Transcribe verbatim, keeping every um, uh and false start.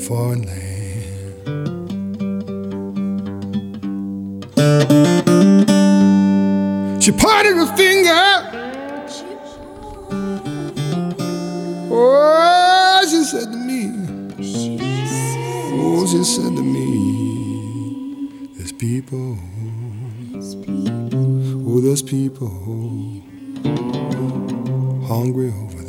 foreign land. She pointed her finger. Oh, she said to me. Oh, she said to me. There's people. Oh, there's people hungry over